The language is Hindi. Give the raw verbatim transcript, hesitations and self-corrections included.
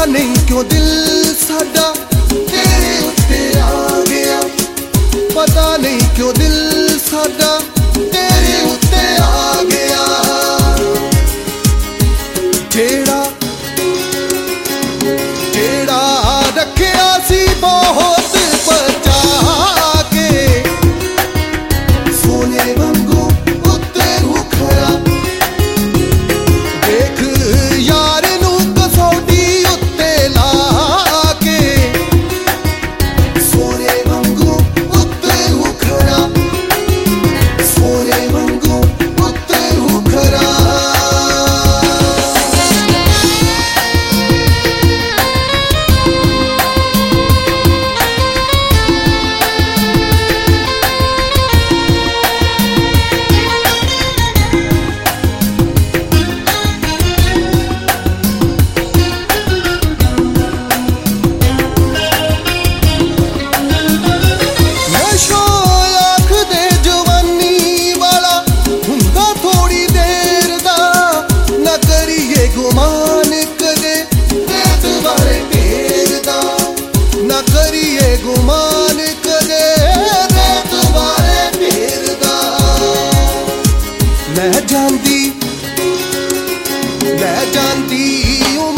नहीं क्यों दिल साडा तेरे उत्ते आ गया, पता नहीं क्यों दिल साडा तेरे उत्ते आ गया। जेड़ा जेड़ा रखिया सी बहुत बचा के, सोने वांगू उत्ते रुखया देख यार नू कसौटी उत्ते ला के, सोने वांगू उत्ते रुखया सोने वांगू उत्ते रुखया। गुमान कदे रेत बारे फेरदा ना करिए, गुमान कदे रेत बारे फेरदा। लै जांदी लै जांदी